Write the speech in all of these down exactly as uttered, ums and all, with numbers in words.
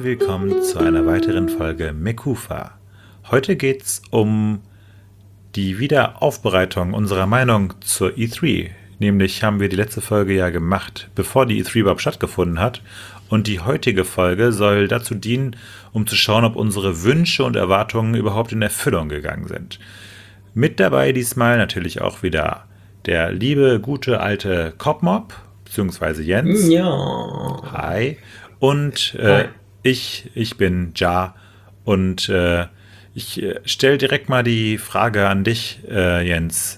und willkommen zu einer weiteren Folge Mekufa. Heute geht's um die Wiederaufbereitung unserer Meinung zur E drei. Nämlich haben wir die letzte Folge ja gemacht, bevor die E drei überhaupt stattgefunden hat. Und die heutige Folge soll dazu dienen, um zu schauen, ob unsere Wünsche und Erwartungen überhaupt in Erfüllung gegangen sind. Mit dabei diesmal natürlich auch wieder der liebe, gute, alte Copmob, beziehungsweise Jens. Ja. Hi. Und äh, Hi. ich, ich bin Ja. Und äh, ich äh, stelle direkt mal die Frage an dich, äh, Jens.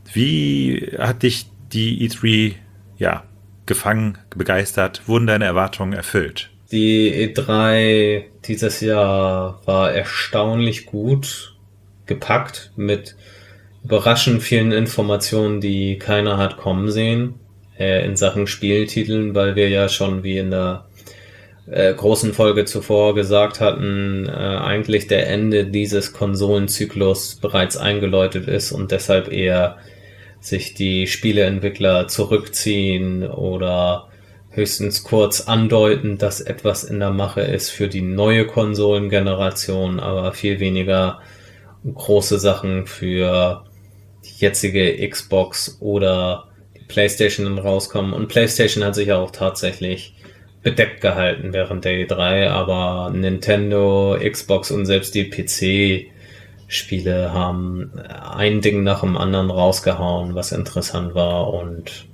Wie hat dich die E drei ja, gefangen, begeistert? Wurden deine Erwartungen erfüllt? Die E drei dieses Jahr war erstaunlich gut gepackt mit überraschend vielen Informationen, die keiner hat kommen sehen, äh, in Sachen Spieltiteln, weil wir ja schon wie in der äh, großen Folge zuvor gesagt hatten, äh, eigentlich der Ende dieses Konsolenzyklus bereits eingeläutet ist und deshalb eher sich die Spieleentwickler zurückziehen oder höchstens kurz andeuten, dass etwas in der Mache ist für die neue Konsolengeneration, aber viel weniger große Sachen für die jetzige Xbox oder die PlayStation dann rauskommen. Und PlayStation hat sich ja auch tatsächlich bedeckt gehalten während der E drei, aber Nintendo, Xbox und selbst die P C-Spiele haben ein Ding nach dem anderen rausgehauen, was interessant war, und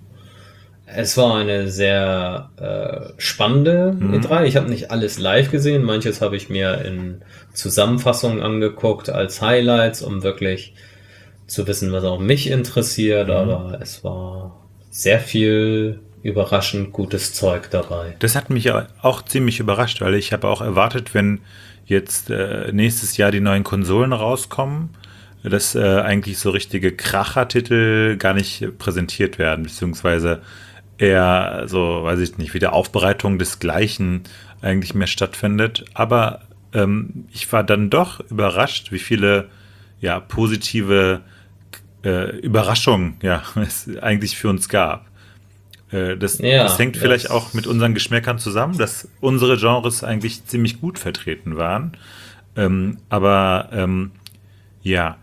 es war eine sehr äh, spannende Mhm. E drei. Ich habe nicht alles live gesehen, manches habe ich mir in Zusammenfassungen angeguckt als Highlights, um wirklich zu wissen, was auch mich interessiert, Mhm. aber es war sehr viel überraschend gutes Zeug dabei. Das hat mich ja auch ziemlich überrascht, weil ich habe auch erwartet, wenn jetzt äh, nächstes Jahr die neuen Konsolen rauskommen, dass äh, eigentlich so richtige Kracher-Titel gar nicht präsentiert werden, beziehungsweise eher so, weiß ich nicht, wie der Aufbereitung des Gleichen eigentlich mehr stattfindet. Aber ähm, ich war dann doch überrascht, wie viele ja, positive äh, Überraschungen ja, es eigentlich für uns gab. Äh, Das, das Ja, hängt vielleicht auch mit das, unseren Geschmäckern zusammen, dass unsere Genres eigentlich ziemlich gut vertreten waren. Ähm, aber ähm, ja,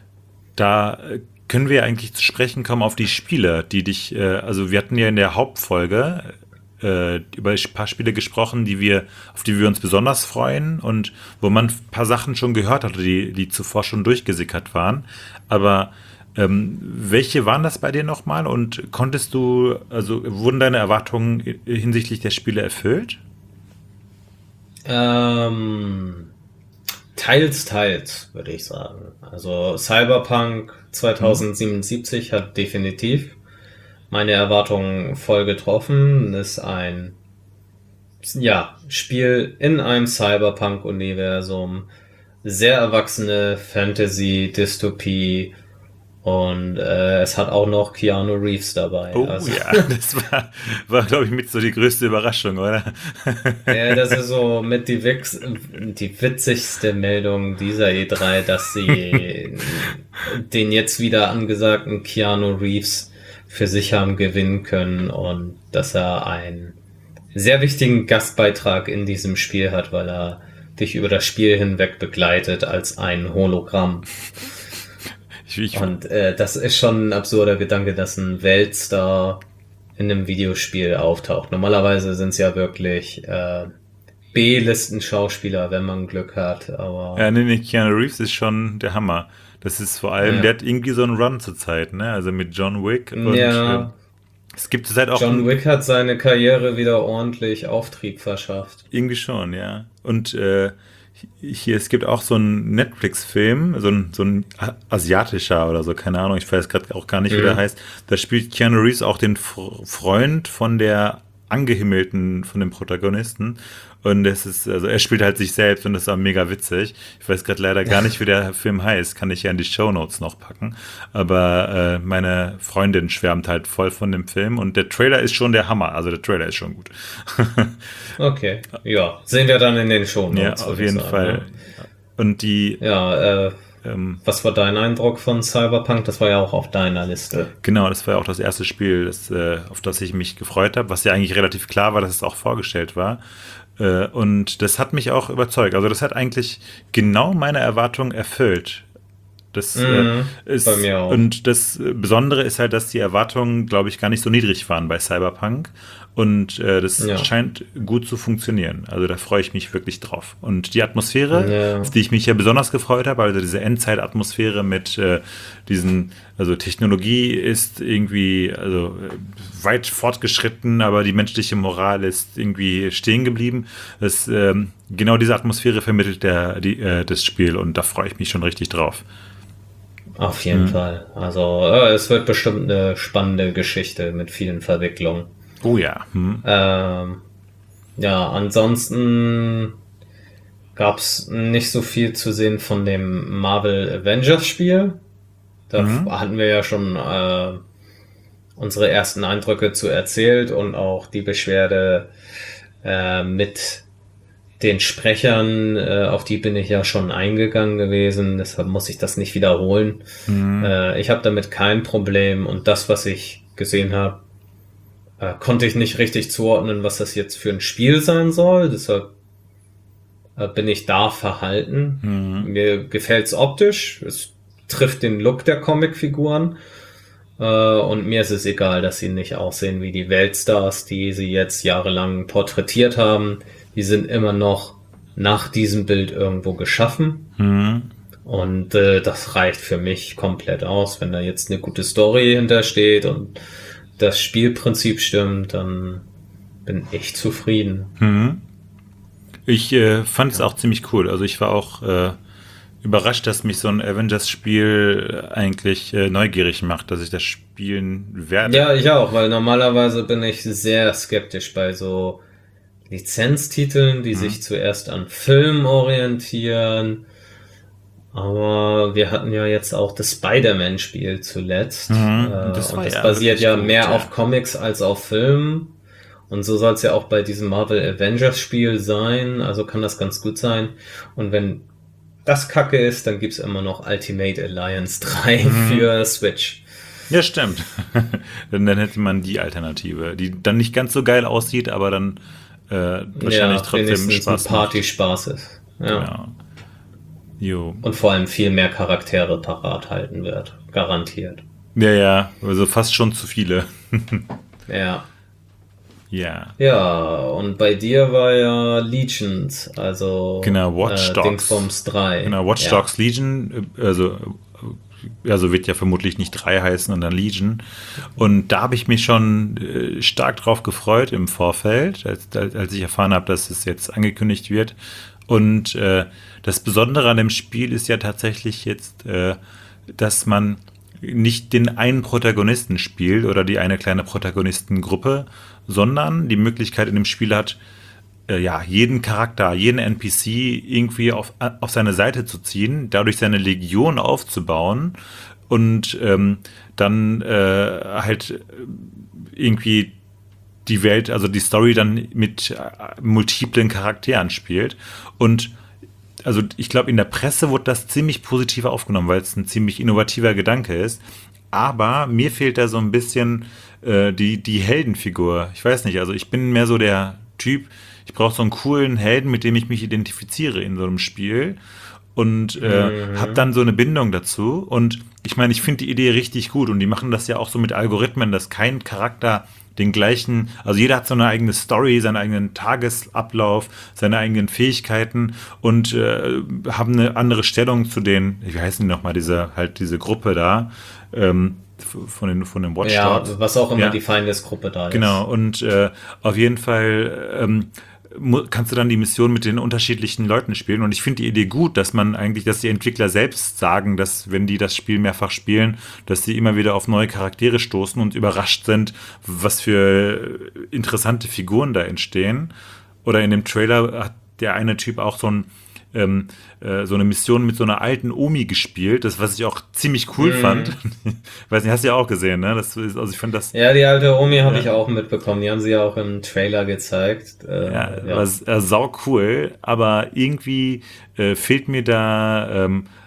da äh, können wir eigentlich zu sprechen kommen auf die Spiele, die dich, äh, also wir hatten ja in der Hauptfolge äh, über ein paar Spiele gesprochen, die wir, auf die wir uns besonders freuen und wo man ein paar Sachen schon gehört hatte, die, die zuvor schon durchgesickert waren. Aber ähm, welche waren das bei dir nochmal und konntest du, also wurden deine Erwartungen hinsichtlich der Spiele erfüllt? ähm, teils, teils, würde ich sagen. Also Cyberpunk Hm? zweitausendsiebenundsiebzig hat definitiv meine Erwartungen voll getroffen. Ist ein, ja, Spiel in einem Cyberpunk-Universum. Sehr erwachsene Fantasy-Dystopie. Und äh, es hat auch noch Keanu Reeves dabei. Oh Also ja, das war, war glaube ich, mit so die größte Überraschung, oder? ja, das ist so mit die, Wix, die witzigste Meldung dieser E drei, dass sie den jetzt wieder angesagten Keanu Reeves für sich haben gewinnen können und dass er einen sehr wichtigen Gastbeitrag in diesem Spiel hat, weil er dich über das Spiel hinweg begleitet als ein Hologramm. Ich, ich, Und äh, das ist schon ein absurder Gedanke, dass ein Weltstar in einem Videospiel auftaucht. Normalerweise sind es ja wirklich äh, B-Listen-Schauspieler, wenn man Glück hat, Ja, aber nee, nee, Keanu Reeves ist schon der Hammer. Das ist vor allem, der ja. hat irgendwie so einen Run zur Zeit, ne? Also mit John Wick und ähm, Ja, es gibt zurzeit auch John ein, Wick hat seine Karriere wieder ordentlich Auftrieb verschafft. irgendwie schon, ja. Und äh, hier, es gibt auch so einen Netflix-Film, so ein, so ein a- asiatischer oder so, keine Ahnung, ich weiß gerade auch gar nicht, wie der Mhm. heißt. Da spielt Keanu Reeves auch den Fr- Freund von der Angehimmelten, von dem Protagonisten. Und es ist, also er spielt halt sich selbst und das ist auch mega witzig. Ich weiß gerade leider gar nicht, wie der Film heißt. Kann ich ja in die Shownotes noch packen. Aber äh, meine Freundin schwärmt halt voll von dem Film und der Trailer ist schon der Hammer. Also der Trailer ist schon gut. Okay, ja, sehen wir dann in den Ja, Shownotes, auf würde ich jeden sagen. Fall. Ne? Und die, Ja, äh, ähm, was war dein Eindruck von Cyberpunk? Das war ja auch auf deiner Liste. genau, das war ja auch das erste Spiel, das, äh, auf das ich mich gefreut habe, was ja eigentlich relativ klar war, dass es auch vorgestellt war. Äh, und das hat mich auch überzeugt. Also das hat eigentlich genau meine Erwartungen erfüllt. Das äh, Mhm, bei ist, mir auch. und das Besondere ist halt, dass die Erwartungen, glaube ich, gar nicht so niedrig waren bei Cyberpunk. Und äh, das Ja. scheint gut zu funktionieren. Also da freue ich mich wirklich drauf. Und die Atmosphäre, auf Ja. die ich mich ja besonders gefreut habe, also diese Endzeit-Atmosphäre mit äh, diesen, also Technologie ist irgendwie also äh, weit fortgeschritten, aber die menschliche Moral ist irgendwie stehen geblieben. Das, ähm, genau diese Atmosphäre vermittelt der, die, äh, das Spiel und da freue ich mich schon richtig drauf. Auf jeden Hm. Fall. Also, äh, es wird bestimmt eine spannende Geschichte mit vielen Verwicklungen. Oh ja. Hm. Ähm, ja, ansonsten gab's nicht so viel zu sehen von dem Marvel Avengers Spiel. Da f- Hm. hatten wir ja schon äh, unsere ersten Eindrücke zu erzählt und auch die Beschwerde äh, mit den Sprechern, äh, auf die bin ich ja schon eingegangen gewesen, deshalb muss ich das nicht wiederholen. Hm. Äh, ich habe damit kein Problem und das, was ich gesehen habe, äh, konnte ich nicht richtig zuordnen, was das jetzt für ein Spiel sein soll. Deshalb äh, bin ich da verhalten. Hm. Mir gefällt's optisch, es trifft den Look der Comicfiguren äh, und mir ist es egal, dass sie nicht aussehen wie die Weltstars, die sie jetzt jahrelang porträtiert haben. Die sind immer noch nach diesem Bild irgendwo geschaffen. Hm. Und äh, das reicht für mich komplett aus. Wenn da jetzt eine gute Story hintersteht und das Spielprinzip stimmt, dann bin ich zufrieden. Hm. Ich äh, fand es Ja, auch ziemlich cool. Also ich war auch äh, überrascht, dass mich so ein Avengers-Spiel eigentlich äh, neugierig macht, dass ich das spielen werde. ja, ich auch, weil normalerweise bin ich sehr skeptisch bei so Lizenztiteln, die Hm. sich zuerst an Filmen orientieren. Aber wir hatten ja jetzt auch das Spider-Man-Spiel zuletzt. Äh, Hm. Das und war das ja basiert wirklich ja gut, mehr auf ja. Comics als auf Filmen. Und so soll es ja auch bei diesem Marvel Avengers Spiel sein. Also kann das ganz gut sein. Und wenn das Kacke ist, dann gibt's immer noch Ultimate Alliance drei Hm. für Switch. Ja, stimmt. dann, dann hätte man die Alternative, die dann nicht ganz so geil aussieht, aber dann äh, wahrscheinlich Ja, trotzdem wenigstens ein Spaß macht. Party-Spaß ist. Ja. Genau. Jo. Und vor allem viel mehr Charaktere parat halten wird. Garantiert. Ja, ja, also fast schon zu viele. Ja. Ja. Ja, und bei dir war ja Legions, also Genau, Watch äh, Dogs. Dingsbums drei. Genau, Watch Ja. Dogs Legion, äh, also, äh, also wird ja vermutlich nicht drei heißen und dann Legion. Und da habe ich mich schon äh, stark drauf gefreut im Vorfeld, als, als als ich erfahren habe, dass es jetzt angekündigt wird. Und äh, das Besondere an dem Spiel ist ja tatsächlich jetzt, äh, dass man nicht den einen Protagonisten spielt oder die eine kleine Protagonistengruppe, sondern die Möglichkeit in dem Spiel hat, äh, ja, jeden Charakter, jeden N P C irgendwie auf, auf seine Seite zu ziehen, dadurch seine Legion aufzubauen und ähm, dann äh, halt irgendwie die Welt, also die Story dann mit äh, multiplen Charakteren spielt. Und also ich glaube, in der Presse wurde das ziemlich positiv aufgenommen, weil es ein ziemlich innovativer Gedanke ist. Aber mir fehlt da so ein bisschen äh, die, die Heldenfigur. Ich weiß nicht, also ich bin mehr so der Typ, ich brauche so einen coolen Helden, mit dem ich mich identifiziere in so einem Spiel und äh, habe Mhm. dann so eine Bindung dazu. Und ich meine, ich finde die Idee richtig gut und die machen das ja auch so mit Algorithmen, dass kein Charakter den gleichen, also jeder hat so eine eigene Story, seinen eigenen Tagesablauf, seine eigenen Fähigkeiten und äh, haben eine andere Stellung zu den, wie heißen die nochmal, diese, halt diese Gruppe da, ähm, von den, von den Watch Ja, Dogs. was auch immer Ja, die Feindesgruppe da genau. ist. Und äh, auf jeden Fall ähm, mu- kannst du dann die Mission mit den unterschiedlichen Leuten spielen. Und ich finde die Idee gut, dass man eigentlich, dass die Entwickler selbst sagen, dass wenn die das Spiel mehrfach spielen, dass sie immer wieder auf neue Charaktere stoßen und überrascht sind, was für interessante Figuren da entstehen. Oder in dem Trailer hat der eine Typ auch so ein ähm, äh, so eine Mission mit so einer alten Omi gespielt, das was ich auch ziemlich cool fand. Mhm. Weiß nicht, hast du ja auch gesehen, ne? Das ist, also ich fand das Ja, die alte Omi habe ja, ich auch mitbekommen. Die haben sie ja auch im Trailer gezeigt. ja, Äh, war ja. s- äh, sau cool, aber irgendwie äh, fehlt mir da ähm,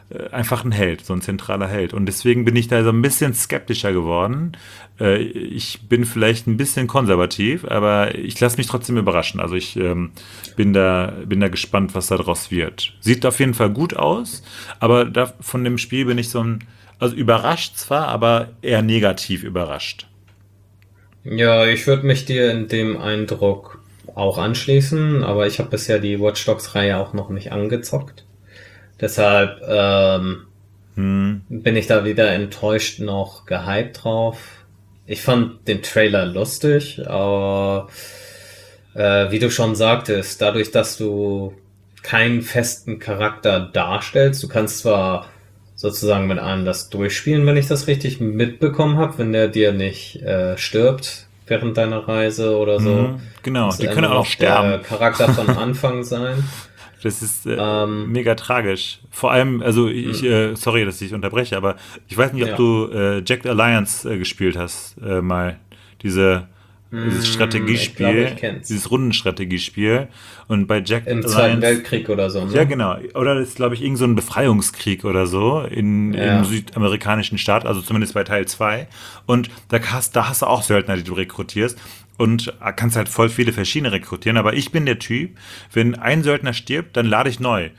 äh, einfach ein Held, so ein zentraler Held. Und deswegen bin ich da so ein bisschen skeptischer geworden. Äh, ich bin vielleicht ein bisschen konservativ, aber ich lasse mich trotzdem überraschen. Also ich ähm, bin da, bin da gespannt, was da draus wird. Sieht auf jeden Fall gut aus, aber da, von dem Spiel bin ich so ein, also überrascht zwar, aber eher negativ überrascht. Ja, ich würde mich dir in dem Eindruck auch anschließen, aber ich habe bisher die Watch Dogs-Reihe auch noch nicht angezockt. Deshalb ähm, Hm. bin ich da weder enttäuscht noch gehypt drauf. Ich fand den Trailer lustig, aber äh, wie du schon sagtest, dadurch, dass du keinen festen Charakter darstellst, du kannst zwar sozusagen mit einem das durchspielen, wenn ich das richtig mitbekommen habe, wenn der dir nicht äh, stirbt während deiner Reise oder so. Mhm, genau, Das die ist können immer auch noch der sterben. Charakter von Anfang sein. Das ist äh, Ähm, mega tragisch. Vor allem, also ich, äh, sorry, dass ich unterbreche, aber ich weiß nicht, ob ja. du äh, Jacked Alliance äh, gespielt hast, äh, mal. Diese, dieses Ich glaube, ich Strategiespiel, kenn's. dieses Rundenstrategiespiel. Und bei Jacked Im Zweiten Alliance, Weltkrieg oder so, ja ne? genau, oder das ist, glaube ich, irgend so ein Befreiungskrieg oder so in, im Ja. südamerikanischen Staat, also zumindest bei Teil zwei. Und da hast, da hast du auch Söldner, die du rekrutierst. Und kannst halt voll viele verschiedene rekrutieren. Aber ich bin der Typ, wenn ein Söldner stirbt, dann lade ich neu.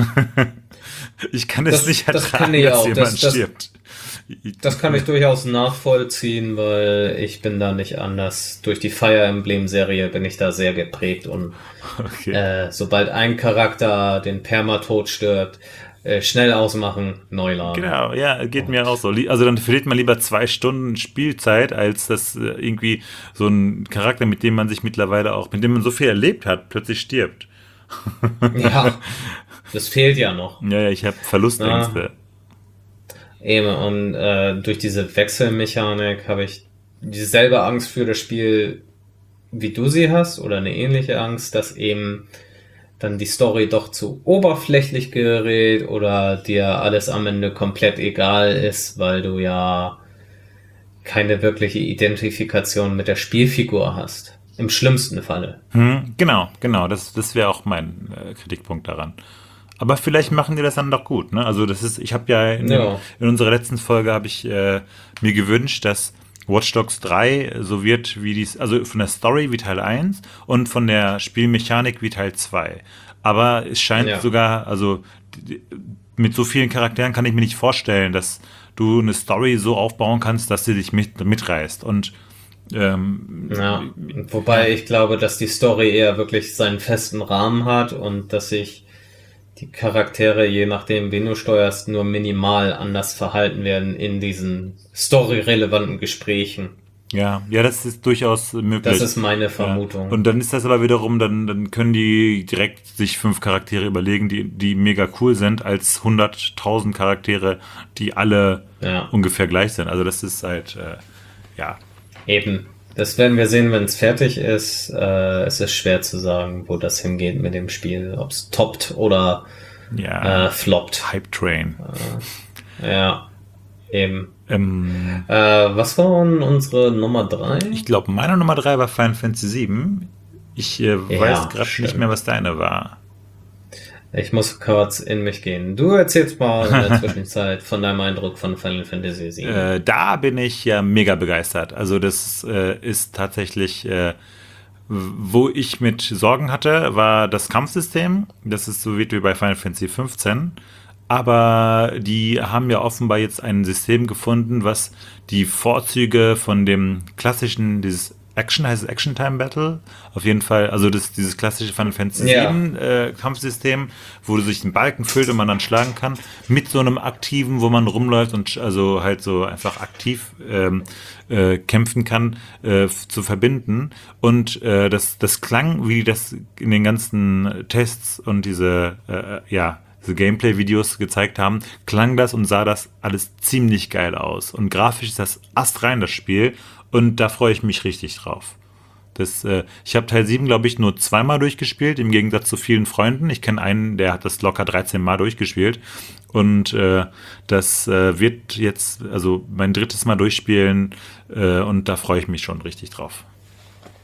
Ich kann es Das, nicht das ertragen, kenne ich dass auch. jemand Das, das, stirbt. das kann ich durchaus nachvollziehen, weil ich bin da nicht anders. Durch die Fire Emblem Serie bin ich da sehr geprägt und Okay. äh, sobald ein Charakter den Permatod stirbt, äh, schnell ausmachen, neu laden. Genau, ja, geht mir Und auch so. Lie- Also dann verliert man lieber zwei Stunden Spielzeit, als dass äh, irgendwie so ein Charakter, mit dem man sich mittlerweile auch, mit dem man so viel erlebt hat, plötzlich stirbt. ja, das fehlt ja noch. Ja, ja, ich habe Na, Verlustängste. eben, und äh, durch diese Wechselmechanik habe ich dieselbe Angst für das Spiel, wie du sie hast, oder eine ähnliche Angst, dass eben dann die Story doch zu oberflächlich gerät oder dir alles am Ende komplett egal ist, weil du ja keine wirkliche Identifikation mit der Spielfigur hast. Im schlimmsten Falle. Hm, genau, genau, das, das wäre auch mein äh, Kritikpunkt daran. Aber vielleicht machen die das dann doch gut, ne? Also das ist, ich habe ja in, dem, Ja, in unserer letzten Folge habe ich äh, mir gewünscht, dass Watch Dogs drei so wird wie dies, also von der Story wie Teil eins und von der Spielmechanik wie Teil zwei. Aber es scheint ja. sogar, also d- d- mit so vielen Charakteren kann ich mir nicht vorstellen, dass du eine Story so aufbauen kannst, dass sie dich mit, mitreißt. Und ähm, Ja, ja, wobei ich glaube, dass die Story eher wirklich seinen festen Rahmen hat und dass sich die Charaktere, je nachdem, wen du steuerst, nur minimal anders verhalten werden in diesen story-relevanten Gesprächen. Ja, ja, das ist durchaus Das möglich. ist meine Ja. Vermutung. Und dann ist das aber wiederum, dann, dann können die direkt sich fünf Charaktere überlegen, die, die mega cool sind, als hunderttausend Charaktere, die alle Ja, ungefähr gleich sind. Also das ist halt, äh, ja, eben. Das werden wir sehen, wenn es fertig ist. Äh, es ist schwer zu sagen, wo das hingeht mit dem Spiel. Ob es toppt oder äh, ja, floppt. Hype Train. Ja, eben. Ähm, Äh, was waren unsere Nummer drei? ich glaube, meine Nummer drei war Final Fantasy sieben. Ich äh, weiß Ja, gerade nicht mehr, stimmt. was deine war. Ich muss kurz in mich gehen. Du erzählst mal in der Zwischenzeit von deinem Eindruck von Final Fantasy sieben. Äh, da bin ich ja mega begeistert. Also das äh, ist tatsächlich, äh, wo ich mit Sorgen hatte, war das Kampfsystem. Das ist so wie bei Final Fantasy fünfzehn. Aber die haben ja offenbar jetzt ein System gefunden, was die Vorzüge von dem klassischen, dieses Action, heißt es Action Time Battle? Auf jeden Fall, also das, dieses klassische Final Fantasy Ja, sieben äh, Kampfsystem, wo du sich einen Balken füllt und man dann schlagen kann, mit so einem aktiven, wo man rumläuft und sch- also halt so einfach aktiv ähm, äh, kämpfen kann, äh, f- zu verbinden. Und äh, das, das klang, wie das in den ganzen Tests und diese, äh, ja, diese Gameplay-Videos gezeigt haben, klang das und sah das alles ziemlich geil aus. Und grafisch ist das astrein, das Spiel. Und da freue ich mich richtig drauf. Das, äh, ich habe Teil sieben, glaube ich, nur zweimal durchgespielt, im Gegensatz zu vielen Freunden. Ich kenne einen, der hat das locker dreizehn Mal durchgespielt. Und äh, das äh, wird jetzt, also mein drittes Mal durchspielen. Äh, und da freue ich mich schon richtig drauf.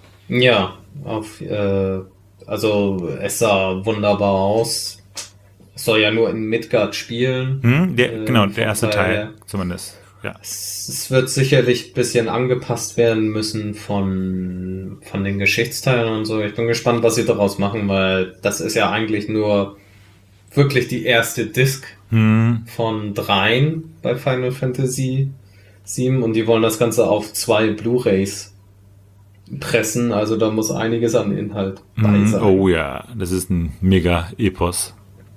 ja, auf, äh, also es sah wunderbar aus. soll ja nur in Midgard spielen. Hm? Der, Äh, genau, von der erste daher- Teil zumindest. Ja. Es, es wird sicherlich ein bisschen angepasst werden müssen von, von den Geschichtsteilen und so. Ich bin gespannt, was sie daraus machen, weil das ist ja eigentlich nur wirklich die erste Disc Hm. von dreien bei Final Fantasy sieben und die wollen das Ganze auf zwei Blu-rays pressen, also da muss einiges an Inhalt bei Hm. sein. Oh ja, das ist ein Mega-Epos.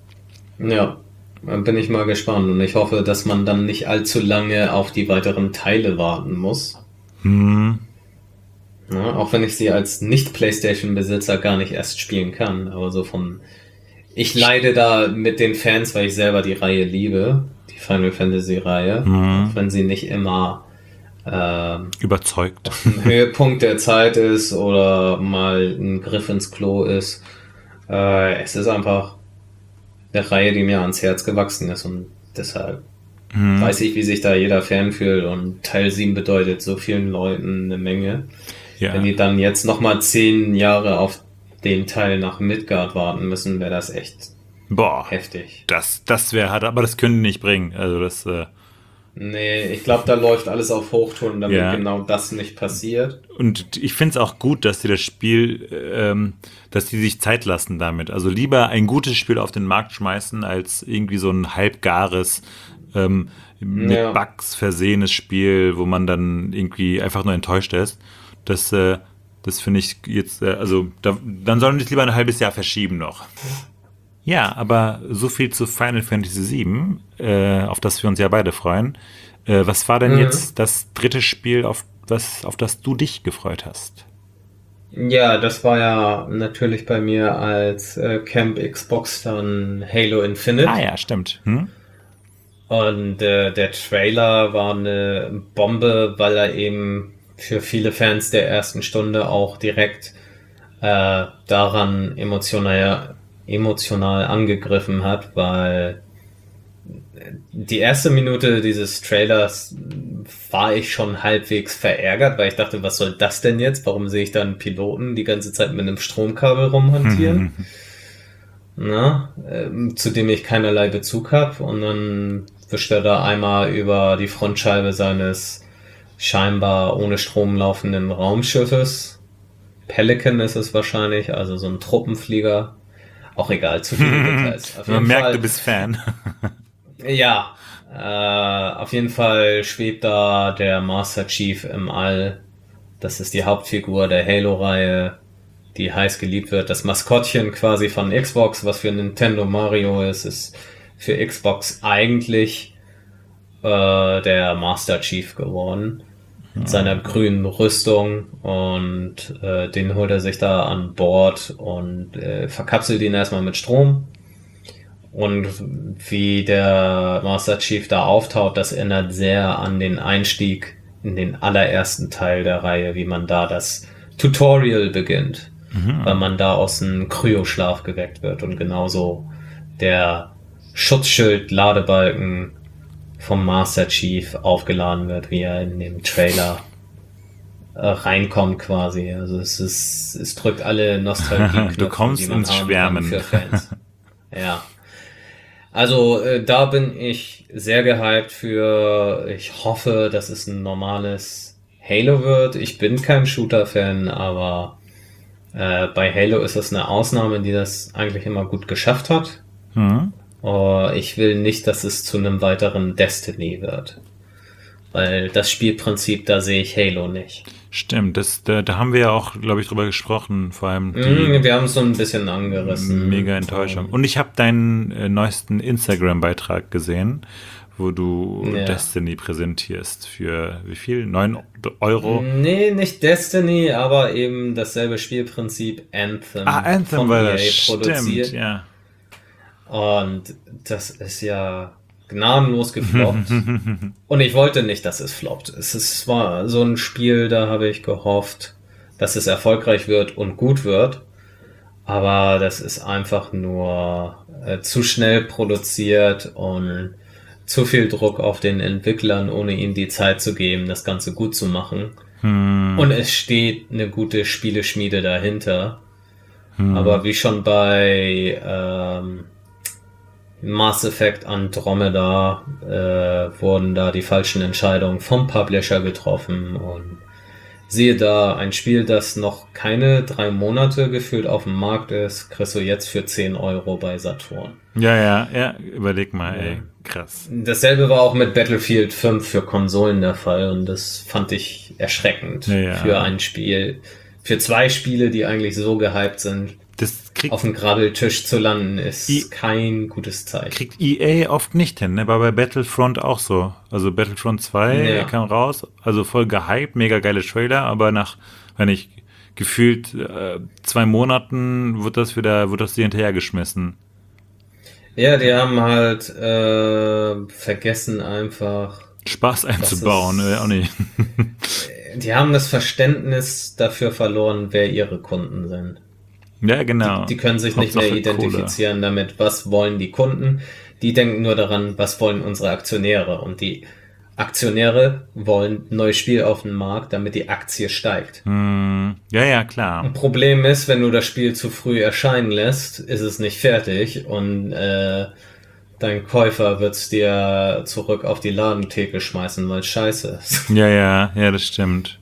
Ja, dann bin ich mal gespannt und ich hoffe, dass man dann nicht allzu lange auf die weiteren Teile warten muss. Hm. Ja, auch wenn ich sie als Nicht-PlayStation-Besitzer gar nicht erst spielen kann, aber so von... Ich leide da mit den Fans, weil ich selber die Reihe liebe, die Final Fantasy-Reihe, Mhm. auch wenn sie nicht immer ähm, Überzeugt. ein Höhepunkt der Zeit ist oder mal ein Griff ins Klo ist. Äh, es ist einfach eine Reihe, die mir ans Herz gewachsen ist und deshalb Hm. weiß ich, wie sich da jeder Fan fühlt und Teil sieben bedeutet so vielen Leuten eine Menge. Ja. Wenn die dann jetzt nochmal zehn Jahre auf den Teil nach Midgard warten müssen, wäre das echt Boah, heftig. das, das wäre hart, aber das können die nicht bringen. Also das, äh, Nee, ich glaube, da läuft alles auf Hochtouren, damit Ja. genau das nicht passiert. und ich finde es auch gut, dass die das Spiel, ähm, dass die sich Zeit lassen damit. Also lieber ein gutes Spiel auf den Markt schmeißen, als irgendwie so ein halbgares, ähm, mit Ja. Bugs versehenes Spiel, wo man dann irgendwie einfach nur enttäuscht ist. Das, äh, das finde ich jetzt, äh, also da, dann sollen die es lieber ein halbes Jahr verschieben noch. Ja, aber so viel zu Final Fantasy sieben, äh, auf das wir uns ja beide freuen. Äh, was war denn Mhm. jetzt das dritte Spiel, auf, was, auf das du dich gefreut hast? Ja, das war ja natürlich bei mir als äh, Camp Xbox dann Halo Infinite. Ah ja, stimmt. Hm? Und äh, der Trailer war eine Bombe, weil er eben für viele Fans der ersten Stunde auch direkt äh, daran emotional, emotional angegriffen hat, weil die erste Minute dieses Trailers war ich schon halbwegs verärgert, weil ich dachte, was soll das denn jetzt? Warum sehe ich da einen Piloten die ganze Zeit mit einem Stromkabel rumhantieren? Na, ähm, zu dem ich keinerlei Bezug habe. Und dann wischt er da einmal über die Frontscheibe seines scheinbar ohne Strom laufenden Raumschiffes. Pelican ist es wahrscheinlich, also so ein Truppenflieger. Auch egal, zu viele Details. Auf Man jeden merkt, Fall, du bist Fan. ja, äh, auf jeden Fall schwebt da der Master Chief im All. Das ist die Hauptfigur der Halo-Reihe, die heiß geliebt wird. Das Maskottchen quasi von Xbox, was für Nintendo Mario ist, ist für Xbox eigentlich äh, der Master Chief geworden. Mit seiner grünen Rüstung und äh, den holt er sich da an Bord und äh, verkapselt ihn erstmal mit Strom. Und wie der Master Chief da auftaucht, das erinnert sehr an den Einstieg in den allerersten Teil der Reihe, wie man da das Tutorial beginnt, weil man da aus einem Kryoschlaf geweckt wird und genauso der Schutzschild-Ladebalken vom Master Chief aufgeladen wird, wie er in dem Trailer äh, reinkommt quasi. Also es ist, es drückt alle Nostalgie. Du kommst ins Schwärmen. Für Fans. Ja. Also äh, da bin ich sehr gehypt für. Ich hoffe, dass es ein normales Halo wird. Ich bin kein Shooter-Fan, aber äh, bei Halo ist das eine Ausnahme, die das eigentlich immer gut geschafft hat. Hm? Oh, ich will nicht, dass es zu einem weiteren Destiny wird. Weil das Spielprinzip, da sehe ich Halo nicht. Stimmt, das, da, da haben wir ja auch, glaube ich, drüber gesprochen, vor allem die Mm, wir haben es so ein bisschen angerissen. mega Enttäuschung. Und ich habe deinen äh, neuesten Instagram-Beitrag gesehen, wo du Ja. Destiny präsentierst für wie viel? neun Euro? Nee, nicht Destiny, aber eben dasselbe Spielprinzip Anthem. Ah, Anthem von war E A das, produziert. stimmt, ja. Und das ist ja gnadenlos gefloppt. Und ich wollte nicht, dass es floppt. Es ist, war so ein Spiel, da habe ich gehofft, dass es erfolgreich wird und gut wird. Aber das ist einfach nur äh, zu schnell produziert und zu viel Druck auf den Entwicklern, ohne ihnen die Zeit zu geben, das Ganze gut zu machen. Hm, Und es steht eine gute Spieleschmiede dahinter. Aber wie schon bei ähm, Mass Effect Andromeda äh, wurden da die falschen Entscheidungen vom Publisher getroffen und siehe da, ein Spiel, das noch keine drei Monate gefühlt auf dem Markt ist, kriegst du jetzt für zehn Euro bei Saturn. Ja, ja, ja, überleg mal, ey, krass. Dasselbe war auch mit Battlefield fünf für Konsolen der Fall und das fand ich erschreckend Ja, ja. für ein Spiel, für zwei Spiele, die eigentlich so gehypt sind. Das kriegt, Auf dem Grabbeltisch zu landen, ist I- kein gutes Zeichen. kriegt E A oft nicht hin, ne? War bei Battlefront auch so. Also Battlefront zwei Ja. kam raus, also voll gehypt, mega geile Trailer, aber nach, wenn ich gefühlt äh, zwei Monaten wird das wieder, wird das dir hinterhergeschmissen. Ja, die haben halt äh, vergessen einfach, Spaß einzubauen, ist- äh, auch nicht. die haben das Verständnis dafür verloren, wer ihre Kunden sind. Ja, genau. Die können sich nicht mehr Hauptsache identifizieren damit, was wollen die Kunden. Die denken nur daran, was wollen unsere Aktionäre. Und die Aktionäre wollen ein neues Spiel auf den Markt, damit die Aktie steigt. Kohle. Hm, ja, ja, klar. Ein Problem ist, wenn du das Spiel zu früh erscheinen lässt, ist es nicht fertig und äh, dein Käufer wird es dir zurück auf die Ladentheke schmeißen, weil es scheiße ist. Ja, ja, ja, das stimmt.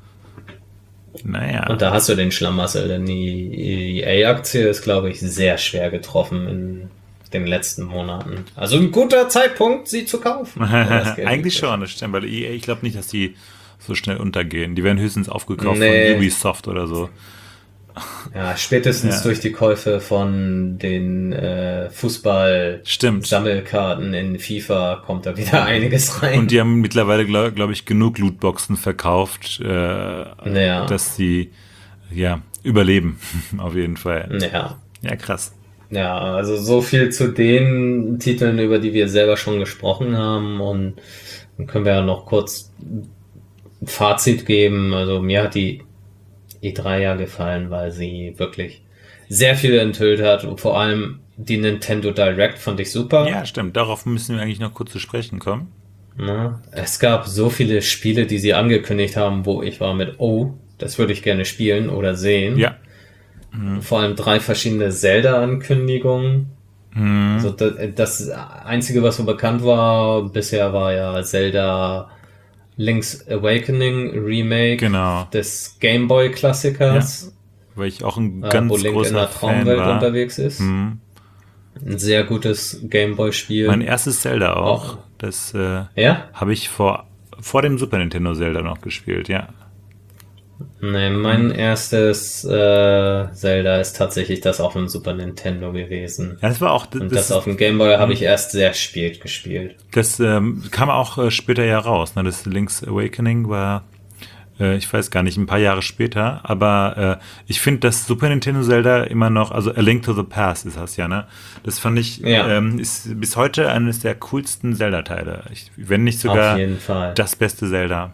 Naja. Und da hast du den Schlamassel, denn die E A-Aktie ist, glaube ich, sehr schwer getroffen in den letzten Monaten. Also ein guter Zeitpunkt, sie zu kaufen. wenn das Geld Eigentlich übrig schon, das stimmt, weil E A, ich glaube nicht, dass die so schnell untergehen. Die werden höchstens aufgekauft Nee. von Ubisoft oder so. ist. Ja, spätestens Ja. durch die Käufe von den äh, Stimmt. Fußball-Sammelkarten in FIFA kommt da wieder einiges rein. Und die haben mittlerweile, glaube glaub ich, genug Lootboxen verkauft, äh, Ja. dass sie ja überleben, auf jeden Fall. ja. Ja, krass. Ja, also so viel zu den Titeln, über die wir selber schon gesprochen haben. Und dann können wir ja noch kurz ein Fazit geben. Also mir hat die E drei ja gefallen, weil sie wirklich sehr viel enthüllt hat. Und vor allem die Nintendo Direct fand ich super. Ja, stimmt. Darauf müssen wir eigentlich noch kurz zu sprechen kommen. Na, es gab so viele Spiele, die sie angekündigt haben, wo ich war mit, oh, das würde ich gerne spielen oder sehen. Ja. Vor allem drei verschiedene Zelda-Ankündigungen. Mhm. Also das, das Einzige, was so bekannt war bisher, war ja Zelda Link's Awakening Remake Genau. des Game Boy Klassikers, Weil ich auch ein äh, ganz wo Link in großer der Fan Traumwelt war. unterwegs ist. Mhm. Ein sehr gutes Game Boy Spiel. Mein erstes Zelda auch. Auch. Das äh, Ja? habe ich vor, vor dem Super Nintendo Zelda noch gespielt, ja. Nee, mein erstes äh, Zelda ist tatsächlich das auf dem Super Nintendo gewesen. Ja, das war auch, Und das, das auf dem Game Boy habe ich erst sehr spät gespielt. das ähm, kam auch äh, später ja raus. Ne? Das Link's Awakening war, äh, ich weiß gar nicht, ein paar Jahre später. Aber äh, ich finde das Super Nintendo Zelda immer noch, also A Link to the Past ist das ja, ne? Das fand ich, Ja. ähm, ist bis heute eines der coolsten Zelda-Teile. Ich- Wenn nicht sogar Auf jeden Fall. das beste Zelda.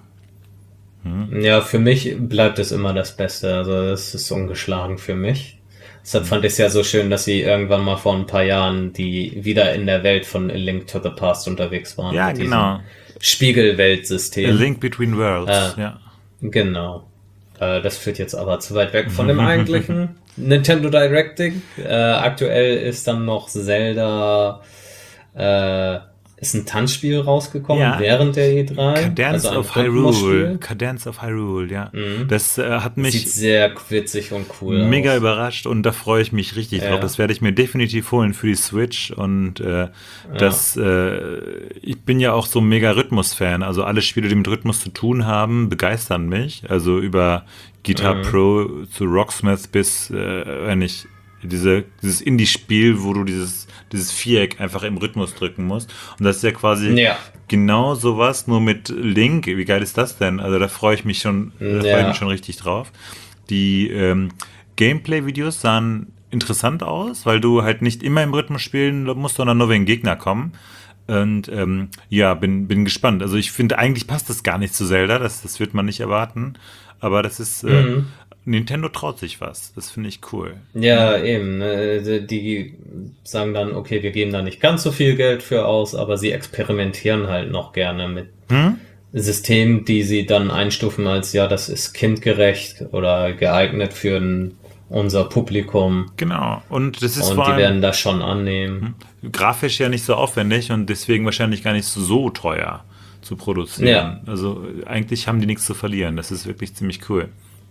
Ja, für mich bleibt es immer das Beste. Also das ist ungeschlagen für mich. Deshalb fand ich es ja so schön, dass sie irgendwann mal vor ein paar Jahren die wieder in der Welt von A Link to the Past unterwegs waren. Ja, mit diesem genau. A Spiegelweltsystem. Link Between Worlds, Äh. ja. Genau. Äh, das führt jetzt aber zu weit weg von dem eigentlichen Nintendo Directing. Äh, aktuell ist dann noch Zelda, äh, ist ein Tanzspiel rausgekommen Ja. während der E drei. Cadence also ein of Hyrule. Rhythmusspiel. Cadence of Hyrule, ja. Mhm. Das äh, hat mich Sieht sehr witzig und cool mega aus. überrascht und da freue ich mich richtig Ja. drauf. Das werde ich mir definitiv holen für die Switch und äh, das, äh, ich bin ja auch so ein mega Rhythmus-Fan. Also alle Spiele, die mit Rhythmus zu tun haben, begeistern mich. Also über Guitar Mhm. Pro zu Rocksmith bis, äh, wenn ich diese, dieses Indie-Spiel, wo du dieses, dieses Viereck einfach im Rhythmus drücken musst. Und das ist ja quasi Ja. genau sowas, nur mit Link. Wie geil ist das denn? Also da freue ich mich schon, da freue ich Ja. mich schon richtig drauf. Die ähm, Gameplay-Videos sahen interessant aus, weil du halt nicht immer im Rhythmus spielen musst, sondern nur wenn Gegner kommen. Und ähm, ja, bin, bin gespannt. Also ich finde, eigentlich passt das gar nicht zu Zelda, das, das wird man nicht erwarten. Aber das ist, äh, Mhm. Nintendo traut sich was. Das finde ich cool. Ja, eben. ne, Die sagen dann, okay, wir geben da nicht ganz so viel Geld für aus, aber sie experimentieren halt noch gerne mit Hm? Systemen, die sie dann einstufen als, ja, das ist kindgerecht oder geeignet für ein unser Publikum Genau. Und das ist und vor die allem werden das schon annehmen. grafisch ja nicht so aufwendig und deswegen wahrscheinlich gar nicht so teuer zu Ja, produzieren. Also eigentlich haben die nichts zu verlieren. Das ist wirklich ziemlich cool.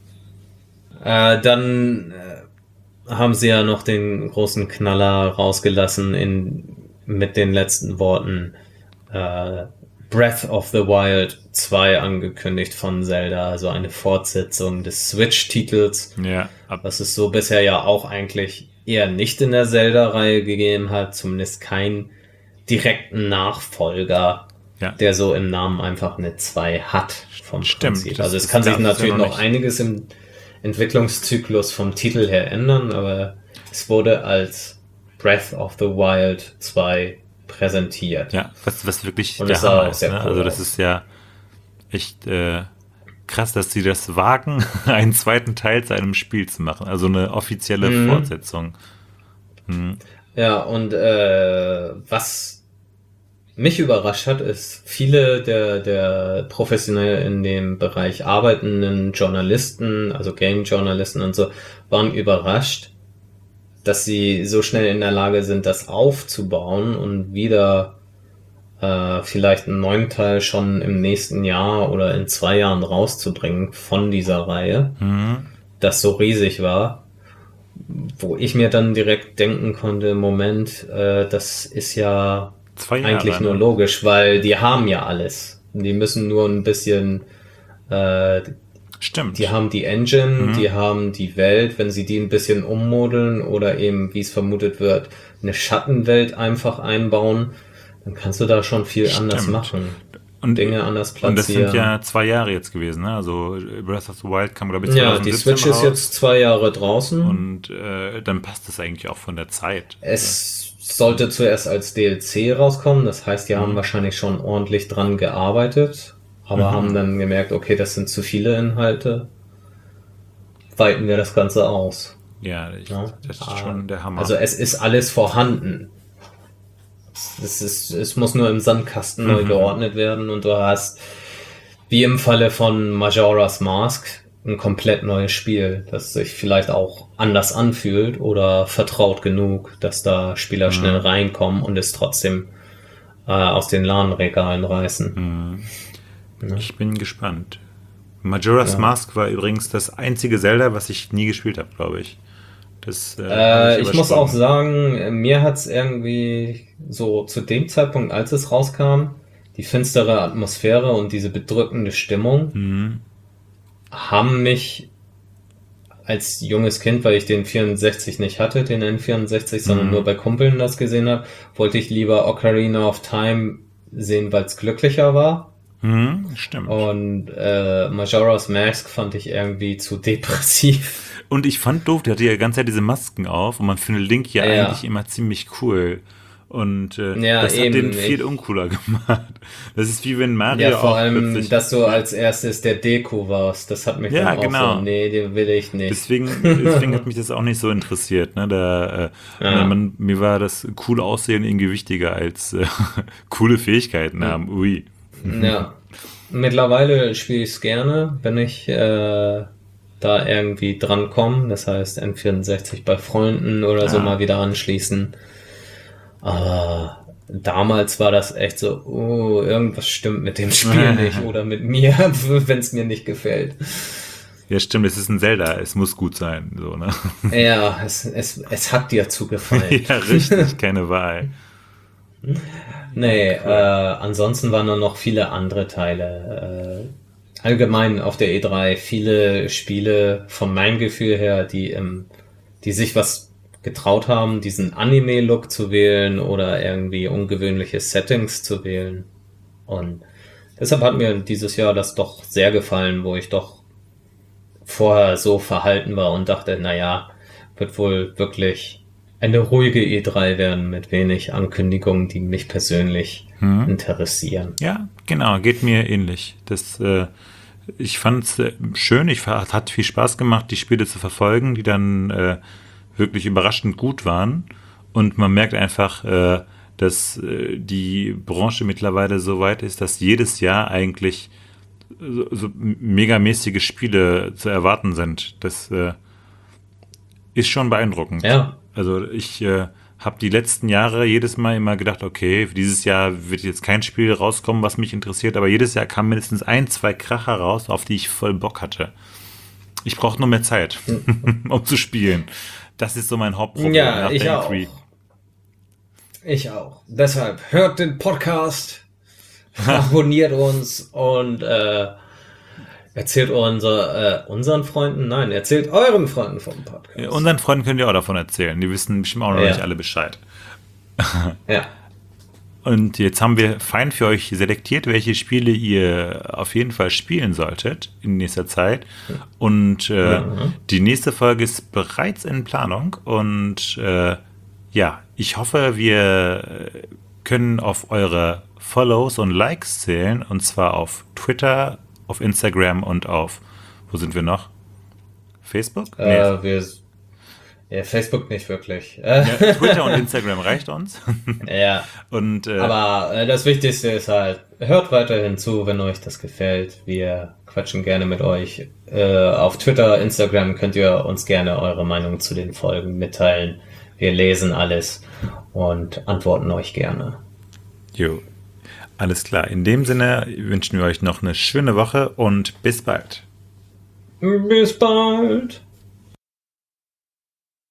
äh, dann äh, haben sie ja noch den großen Knaller rausgelassen in, mit den letzten Worten äh, Breath of the Wild zwei angekündigt von Zelda, also eine Fortsetzung des Switch-Titels, Ja, ab, was es so bisher ja auch eigentlich eher nicht in der Zelda-Reihe gegeben hat, zumindest keinen direkten Nachfolger, ja, der so im Namen einfach eine zwei hat vom stimmt. Prinzip. Das, Also es das kann sich gab es ja natürlich noch noch nicht. einiges im Entwicklungszyklus vom Titel her ändern, aber es wurde als Breath of the Wild zwei präsentiert. Ja, was, was wirklich Und der es sah Hammer auch ist. sehr Ne? cool Also das ist aus. ja echt äh, krass, dass sie das wagen, einen zweiten Teil zu einem Spiel zu machen. Also eine offizielle Mhm. Fortsetzung. Hm. Ja, und äh, was mich überrascht hat, ist, viele der, der professionell in dem Bereich arbeitenden Journalisten, also Game-Journalisten und so, waren überrascht, dass sie so schnell in der Lage sind, das aufzubauen und wieder äh, vielleicht einen neuen Teil schon im nächsten Jahr oder in zwei Jahren rauszubringen von dieser Reihe, Hm. das so riesig war, wo ich mir dann direkt denken konnte, Moment, äh, das ist ja Zwei eigentlich Jahre, nur ne? logisch, weil die haben ja alles. Die müssen nur ein bisschen, äh, die Stimmt. haben die Engine, Hm. die haben die Welt, wenn sie die ein bisschen ummodeln oder eben, wie es vermutet wird, eine Schattenwelt einfach einbauen, dann kannst du da schon viel anders Stimmt. machen. Und, Dinge anders und das sind platzieren. ja zwei Jahre jetzt gewesen, ne? Also Breath of the Wild kam, glaube ich, Ja, die zwanzig siebzehn Switch ist jetzt raus. zwei Jahre draußen. Und äh, dann passt das eigentlich auch von der Zeit. Es sollte zuerst als D L C rauskommen, das heißt, die haben Mhm. wahrscheinlich schon ordentlich dran gearbeitet, aber haben Mhm. dann gemerkt, okay, das sind zu viele Inhalte, weiten wir das Ganze aus. Ja, ich, Ja? das ist schon der Also Hammer. es ist alles vorhanden. Es, ist, es muss nur im Sandkasten neu Mhm. geordnet werden und du hast, wie im Falle von Majora's Mask, ein komplett neues Spiel, das sich vielleicht auch anders anfühlt oder vertraut genug, dass da Spieler schnell Mhm. reinkommen und es trotzdem äh, aus den LAN-Regalen reißen. Mhm. Ja. Ich bin gespannt. Majora's Ja. Mask war übrigens das einzige Zelda, was ich nie gespielt habe, glaube ich. Das äh, habe ich Äh, ich muss auch übersprungen. sagen, mir hat's irgendwie so zu dem Zeitpunkt, als es rauskam, die finstere Atmosphäre und diese bedrückende Stimmung Mhm. haben mich als junges Kind, weil ich den vierundsechzig nicht hatte, den N vierundsechzig, sondern nur Mhm. bei Kumpeln das gesehen habe, wollte ich lieber Ocarina of Time sehen, weil es glücklicher war. Mhm. Stimmt. Und äh, Majora's Mask fand ich irgendwie zu depressiv. Und ich fand doof, der hatte ja die ganze Zeit diese Masken auf und man findet Link ja eigentlich Ja, immer ziemlich cool. Und äh, ja, das hat den eben. viel Ich, uncooler gemacht. Das ist wie wenn ja, Mario vor auch allem, plötzlich. dass du Ja, als erstes der Deko warst, das hat mich dann ja, auch so, genau. nee, den will ich nicht. Deswegen, deswegen hat mich das auch nicht so interessiert. Ne? Da, äh, Ja, man, mir war das cool Aussehen irgendwie wichtiger als äh, coole Fähigkeiten haben. Ui. ja. Mittlerweile spiele ich es gerne, wenn ich äh, da irgendwie drankomme. Das heißt, N vierundsechzig bei Freunden oder so Ja. mal wieder anschließen. Aber damals war das echt so, oh, irgendwas stimmt mit dem Spiel nicht oder mit mir, wenn es mir nicht gefällt. Ja, stimmt, es ist ein Zelda, es muss gut sein. So, ne? Ja, es, es, es hat dir zugefallen. Ja, richtig, keine Wahl. Ja, Nee, äh, cool. ansonsten waren da noch viele andere Teile. Äh, allgemein auf der E drei viele Spiele von meinem Gefühl her, die, ähm, die sich was getraut haben, diesen Anime-Look zu wählen oder irgendwie ungewöhnliche Settings zu wählen. Und deshalb hat mir dieses Jahr das doch sehr gefallen, wo ich doch vorher so verhalten war und dachte, naja, wird wohl wirklich eine ruhige E drei werden mit wenig Ankündigungen, die mich persönlich Hm? interessieren. Ja, genau, geht mir ähnlich. Das, äh, ich fand es äh, schön, ich fa- hat viel Spaß gemacht, die Spiele zu verfolgen, die dann äh, wirklich überraschend gut waren. Und man merkt einfach, äh, dass äh, die Branche mittlerweile so weit ist, dass jedes Jahr eigentlich so, so megamäßige Spiele zu erwarten sind. Das, äh, ist schon beeindruckend. Ja. Also ich äh, habe die letzten Jahre jedes Mal immer gedacht, okay, dieses Jahr wird jetzt kein Spiel rauskommen, was mich interessiert, aber jedes Jahr kam mindestens ein, zwei Kracher raus, auf die ich voll Bock hatte. Ich brauche nur mehr Zeit, um zu spielen. Das ist so mein Hauptproblem Ja, nach ich der auch. E drei. Ich auch. Deshalb hört den Podcast, abonniert uns und äh, erzählt unser, äh, unseren Freunden, nein, erzählt euren Freunden vom Ja, Podcast. unseren Freunden könnt ihr auch davon erzählen. Die wissen bestimmt auch noch Ja. nicht alle Bescheid. Ja. Und jetzt haben wir fein für euch selektiert, welche Spiele ihr auf jeden Fall spielen solltet in nächster Zeit. Und äh, Mhm. die nächste Folge ist bereits in Planung. Und äh, ja, ich hoffe, wir können auf eure Follows und Likes zählen. Und zwar auf Twitter, auf Instagram und auf, wo sind wir noch? Facebook? Nee. Äh, wir, ja, Facebook nicht wirklich. Äh, Ja, Twitter und Instagram reicht uns. ja. Und äh, Aber äh, das Wichtigste ist halt, hört weiterhin zu, wenn euch das gefällt. Wir quatschen gerne mit euch. Äh, auf Twitter, Instagram könnt ihr uns gerne eure Meinung zu den Folgen mitteilen. Wir lesen alles und antworten euch gerne. jo, alles klar. In dem Sinne wünschen wir euch noch eine schöne Woche und bis bald. Bis bald!